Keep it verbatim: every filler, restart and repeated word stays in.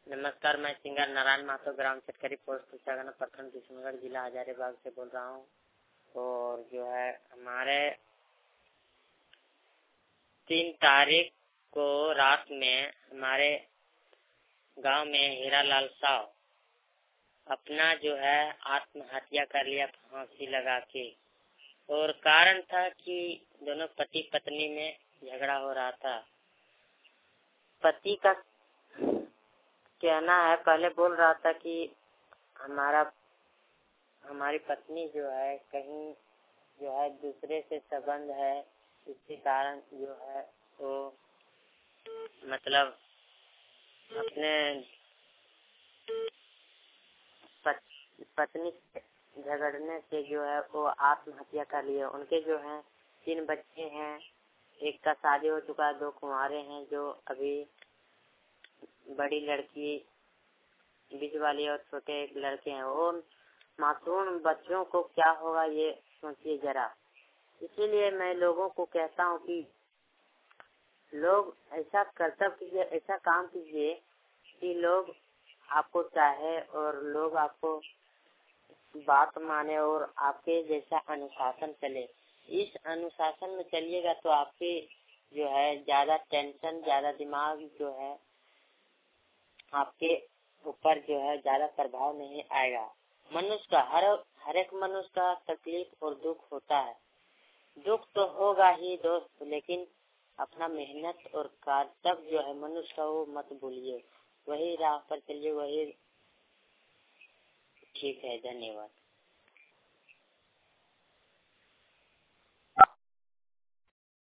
नमस्कार, मैं सिंगर नारायण माथुर, ग्राम चटकरी, पोस्ट कुचागना, प्रखंड किशनगढ़, जिला हजारीबाग से बोल रहा हूँ। और जो है हमारे तीन तारीख को रात में हमारे गांव में हीरालाल साव अपना जो है आत्महत्या कर लिया फांसी लगा के। और कारण था कि दोनों पति पत्नी में झगड़ा हो रहा था। पति का कहना है, पहले बोल रहा था कि हमारा हमारी पत्नी जो है कहीं जो है दूसरे से संबंध है, इसी कारण जो है वो मतलब अपने पत, पत्नी से झगड़ने से जो है वो आत्महत्या कर लिए। उनके जो है तीन बच्चे हैं, एक का शादी हो चुका है, दो कुंवारे हैं जो अभी बड़ी लड़की बीच वाली और छोटे एक लड़के हैं। वो मासूम बच्चों को क्या होगा ये सोचिए जरा। इसीलिए मैं लोगों को कहता हूँ कि लोग ऐसा कर्तव्य कीजिए, ऐसा काम कीजिए कि लोग आपको चाहे और लोग आपको बात माने और आपके जैसा अनुशासन चले। इस अनुशासन में चलिएगा तो आपके जो है ज्यादा टेंशन, ज्यादा दिमाग जो है आपके ऊपर जो है ज्यादा प्रभाव नहीं आएगा। मनुष्य का हर हर एक मनुष्य का तकलीफ और दुख होता है। दुख तो होगा ही दोस्त, लेकिन अपना मेहनत और कर्तव्य जो है मनुष्य का वो मत भूलिए। वही राह पर चलिए, वही ठीक है। धन्यवाद।